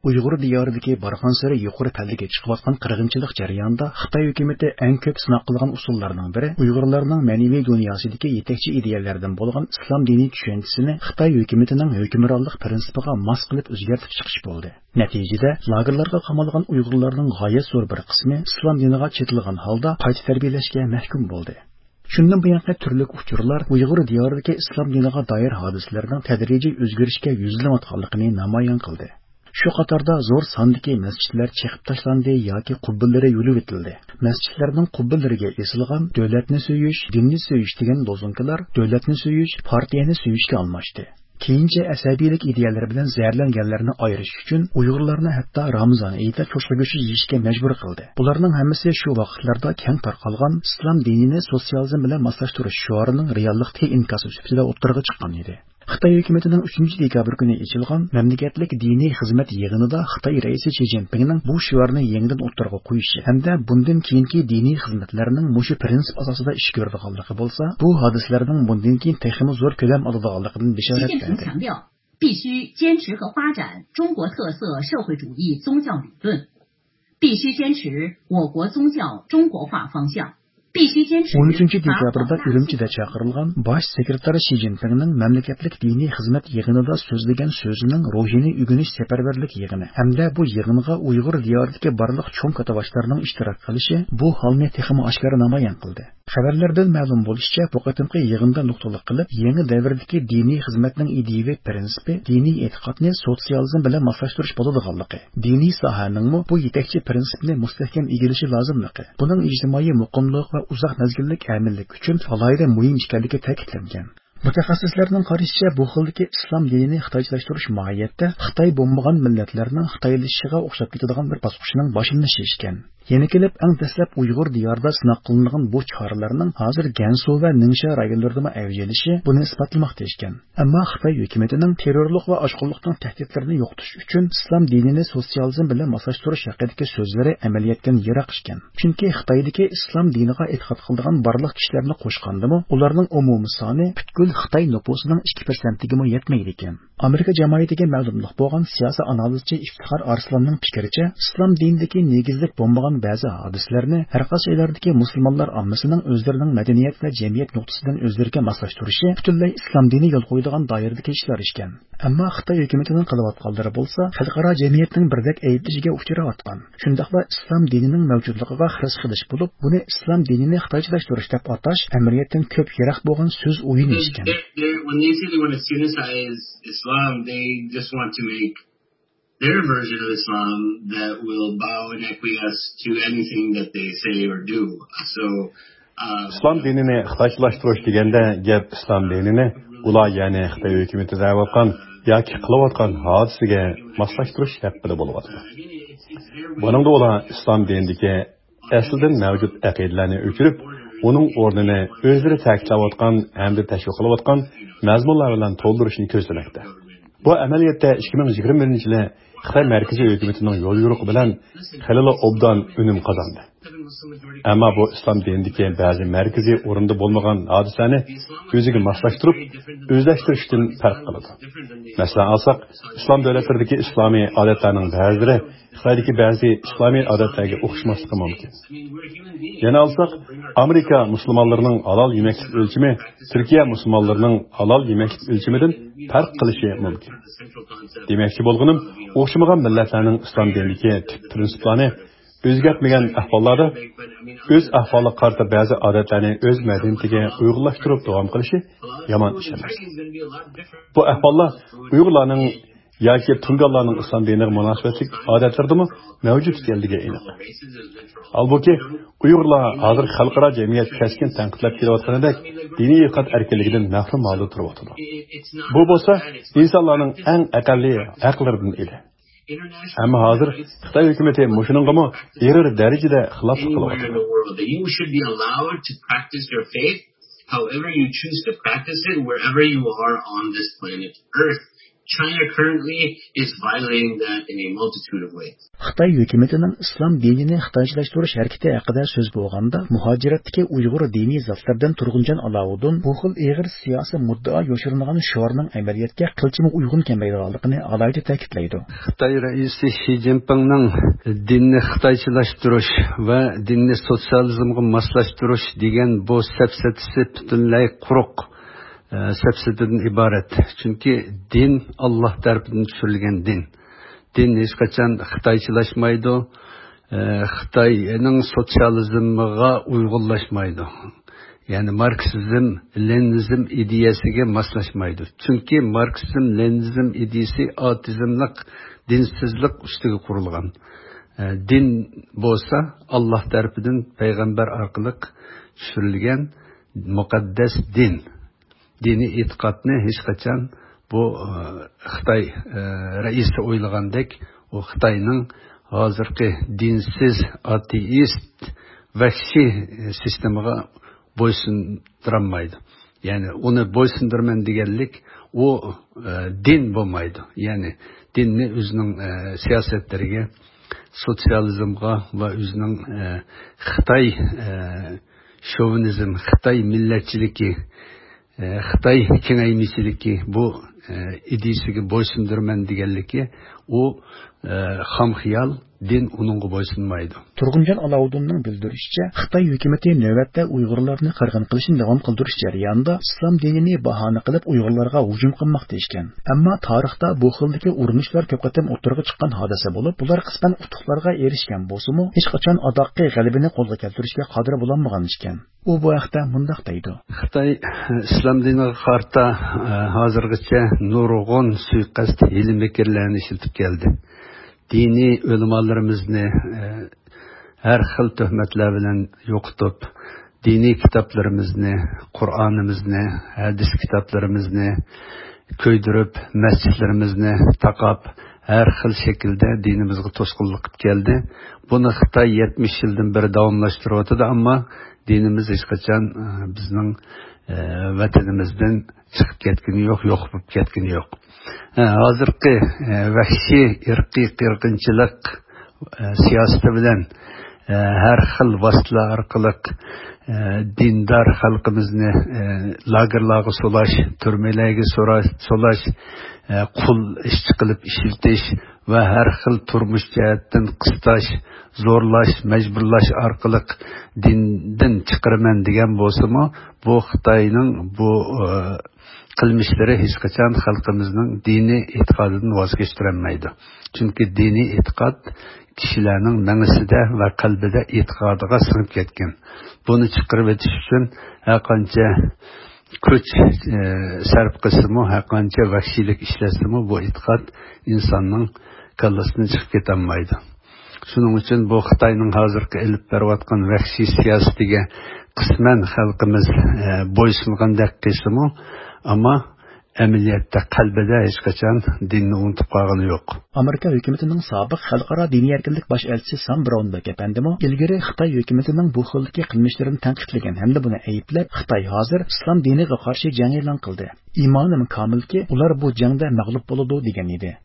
Uyg'ur diyoridagi barxansari yuqori pallaga chiqayotgan qirg'inchilik jarayonida Xitoy hukumatı eng ko'p sinab qilgan usullarning biri Uyg'urlarning ma'naviy dunyosidagi yetakchi ideyalardan bo'lgan islom diniy tushunchisini Xitoy hukumatining hukmronlik prinsipiga mos qilib o'zgartirib chiqish bo'ldi. Natijada lagerlarga qamalgan Uyg'urlarning g'oyat zo'r bir qismi islom diniga chetilgan holda qayta tarbiyalashga mahkum bo'ldi. Shundan buyon turli uchurlar Uyg'ur diyoridagi islom diniga doir hodisalarning tadrijiy o'zgarishga yuzlanayotganligini namoyon qildi. Shu qatorda zo'r sondagi masjidlar chaqib tashlandi yoki qubbillari yo'lib etildi. Masjidlarning qubbillariga esilgan davlatni so'yish, dinni so'yish degan lozunkalar davlatni so'yish, partiyani so'yishga almashdi. Keyincha asabiylik ideyalar bilan zararlanganlarni ayirish uchun Uyg'urlarni hatto Ramazon oyida cho'chqa go'shti yeyishga majbur qildi. Bularning hammasi shu vaqtlarda keng tarqalgan islom dinini sotsializm bilan moslashtirish shuarining reallikdagi inkosi sifatida o'ttirg'a chiqqan edi. Xitoy hukumatining 3-dekabr kuni ochilgan mamlakatlik diniy xizmat yig'inida Xitoy raisi Xi Jinpingning bu shuarni yangidan o'ttirg'a qo'yishi hamda bundan keyingi diniy xizmatlarning mushu prinsip asosida ish ko'radiganligi bo'lsa, bu hodisalarning bundan keyin texnik zo'r ko'lam oladiganligidan bishorat berdi. 必须坚持和发展中国特色社会主义宗教理论，必须坚持我国宗教中国化方向。 13-dekabrda Urumchida chaqirilgan bosh sekretar Xi Jinpingning mamlakatlik diniy xizmat yig'inida so'zlagan so'zining ruhini o'rganish safarbarlik yig'ini hamda bu yig'inga Uyg'ur diyoridagi barliq cho'ng katavashlarning ishtirok qilishi bu holni texmi oshkora namoyon qildi. Xabarlardan ma'lum bo'lishicha, bu qatimqi yig'inda nuqtaliq qilib, yangi davrdagi diniy xizmatning ideyaviy prinsipi diniy e'tiqodni sotsializm bilan moslashtirish bo'ladiganligi, diniy sohaning bu yetakchi prinsipni mustahkam egillashi lozimligi, buning ijtimoiy muqimlik va uzoq mezgillik amillik uchun alohida muhim ekanligi ta'kidlangan. Mutaxassislarning qarashicha, bu xildagi islom dinini xitoychilashtirish mohiyatda Xitoy bo'lmagan millatlarning xitoylashishiga o'xshab ketadigan bir bosqichning boshlanishi ekan. Yana kelib, eng dastlab Uyg'ur diyorida sinab qilingan bu choralarning hozir Gansu va Ningxia rayonlarida avjilishi buni isbotlamoqda ekan. Ammo Xitoy hukumatining terrorlik va oshqo'llikning tahdidlarini yo'qotish uchun islom dinini sotsializm bilan moslashtirish haqidagi so'zlari amaliyotdan yiroq ekan. Chunki Xitoydagi islom diniga e'tiqod qilgan barliq kishilarni qo'shgandimi, ularning umumiy soni butkul Xitoy nufusining 2%ga yetmaydi ekan. Amerika jamiyatiga ma'lumlik bo'lgan siyosiy analizchi Iftixor Arslanning fikricha, islom dinidagi negizlik bo'lmagan ba'zi hodisalarni har qaysi joylardagi musulmonlar ommasining o'zlarining madaniyat va jamiyat nuqtasidan o'zlariga moslashtirishi butunlay islom dini yo'l qo'yadigan doiradagi ishlar ekan. Ammo Xitoy hukumatining qilayotganlari bo'lsa, xalqaro jamiyatning birdek ayblashiga uchrayotgan. Shundaqla islom dinining mavjudligiga xiris qilish bo'lib, buni islom dinini xitoychilashtirish deb atash amaliyotdan ko'p yiroq bo'lgan so'z o'yini ekan. When they say they want to Sunnicize Islam, they just want to make their version of Islam that will bow and acquiesce to anything that they say or do. So, İslam dinini xitoychilashtirish deganda gap islom dinini ular ya'ni Xitoy hukumati da'vatgan yoki qilayotgan hodisaga moslashtirish haqida bo'lyapti. Buningda ular islom dinidagi asldan mavjud aqidalarni o'chirib, uning o'rnini o'zlari ta'kidlayotgan hamda tashviq qilayotgan mazmunlar bilan to'ldirishni ko'zlamoqda. Bu amaliyotda 2021-yili Xitoy markaziy hukumatining yo'l yo'riqi bilan xilali obdan unum qozondi. Ammo bu islom dinidagi ba'zi markaziy o'rinda bo'lmagan hodisani o'ziga moslashtirib, o'zlashtirishdan farq qiladi. Masalan, olsak, islom davlatlaridagi islomiy odatlarning ba'zilari Xitoydagi ba'zi islomiy odatlarga o'xshamasligi mumkin. Yana olsak, Amerika musulmonlarining halol yemaklik o'lchami Turkiya musulmonlarining halol yemaklik o'lchamidan farq qilishi mumkin. Demakchi bo'lganim, o'xshamagan millatlarning islom dinidagi tip prinsiplarni o'zgartmagan ahvollarda o'z ahvoliga qarata ba'zi odatlarni o'z madaniyatiga uyg'unlashtirib davom qilishi yomon ish emas. Bu ahvollar Uyg'urlarning yoki Tungallarning islom diniga munosabatlik odatlaridami mavjud ekanligi aniq. Albuki Uyg'urlar hozir xalqaro jamiyat keskin tanqidlab kelayotganidek diniy e'tiqod erkinligidan mahrum holda turibdi. Bu bo'lsa insonlarning eng aqalli haqlaridan edi. Ammo hozir Xitoy hukumati mushuningami erir darajada xiloflik qilyapti. You should be allowed to practice your faith however you choose to practice it wherever you are on this planet Earth. China currently is violating that in a multitude of ways. Xitoy hukumatining islom dinini xitoychilashtirish harakati haqida so'z bo'lganda, muhojiratdagi Uyg'ur diniy zotlardan Turg'unjon Alovuddin bu xil ig'ir siyosiy muddao yo'shirilgan shiorning amaliyotga qilchimi uyg'un kelmaydiganligini alohida ta'kidlaydi. Xitoy raisi Shi Jinpingning dinni xitoychilashtirish va dinni sotsializmga moslashtirish degan bu safsatasi butunlay quruq safsatadan iborat. Chunki din Alloh tarafidan tushirilgan din. Din hech qachon xitoychilashmaydi, Xitoyning sotsializmiga uyg'unlashmaydi. Ya'ni Marksizm, Leninizm ideyasiga moslashmaydi. Chunki Marksizm, Leninizm ideyasi atizmlik, dinsizlik ustiga qurilgan. Din bo'lsa Alloh tarafidan payg'ambar orqali tushirilgan muqaddas din. Dini e'tiqodni hech qachon bu Xitoy raisi o'ylagandek, u Xitoyning hozirgi dinsiz, ateist, vahshiy sistemaga bo'ysundirmaydi. Ya'ni uni bo'ysundirman deganlik u din bo'lmaydi. Ya'ni dinni o'zining siyosatlariga, sotsializmga va o'zining Xitoy shovinizm, Xitoy millatchiligi, Xitoy kengaymichiligi bu ideyasiga bo'ysundirman deganligi u xam xiyol, din uningga bo'ysunmaydi. Turg'unjon Alovuddinning bildirishicha, Xitoy hukumati navbatda Uyg'urlarni qirg'in qilishni davom qildirish jarayonida islom dinini bahona qilib Uyg'urlarga hujum qilmoqda ekan. Ammo tarixda bu xildagi urinishlar ko'p qatam o'tirg'i chiqqan hodisa bo'lib, bular qisman utuqlarga erishgan bo'lsa-mu, hech qachon adoqqa g'alabini qo'lga keltirishga qodir bo'lolmagan ekan. U bu haqda mundaq deydi. Xitoy islom diniga qarta hozirgacha nurg'un suiqasd hilm-fikirlarni ishlatib keldi. Dini ulamolarimizni har xil tuhmatlar bilan yo'qotib, diniy kitoblarimizni, Qur'onimizni, hadis kitoblarimizni ko'ydirib, masjidlarimizni taqab, har xil shaklda dinimizga to'sqinlik qilib keldi. Buni Xitoy 70 yildan beri davomlashtiryapti, ammo dinimiz hech qachon bizning vatanimizdan chiqib ketgani yo'q, yo'q bo'lib ketgani yo'q. Hozirgi vahshiy irqiy qirg'inchilik siyosati bilan har xil vositalar orqali dindor xalqimizni lagerlarga solash, turmalarga solash, qul ishchi qilib ishlatish va har xil turmush jihatdan qistash, zo'rlash, majburlash orqali dindan chiqaraman degan bo'lsa-mu, bu Xitoyning bu qilmishlari hech qachon xalqimizning diniy e'tiqodidan voz kechirolmaydi. Chunki diniy e'tiqod kishilarning nangisida va qalbida e'tiqodiga singib ketgan. Buni chiqarib o'tish uchun har qancha kuch sarf qilsa-mu, har qancha vahshiylik ishlatsa-mu, bu e'tiqod insonning kallasidan chiqib ketolmaydi. Shuning uchun bu Xitoyning hozirgi ilib berayotgan vahshiy siyosatiga qisman xalqimiz bo'ysungandek qilsa-mu, ammo amaliyotda qalbida hech qachon dinni unutib qolgani yo'q. Amerika hukumatining sobiq xalqaro diniy erkinlik bosh elchisi Sam Brownberg apandimi ilgari Xitoy hukumatining bu xildagi qilmishlarini tanqidlagan hamda buni ayblab, Xitoy hozir islom diniga qarshi jang e'lon qildi. Iymonim komilki, ular bu jangda mag'lub bo'ladi degan edi.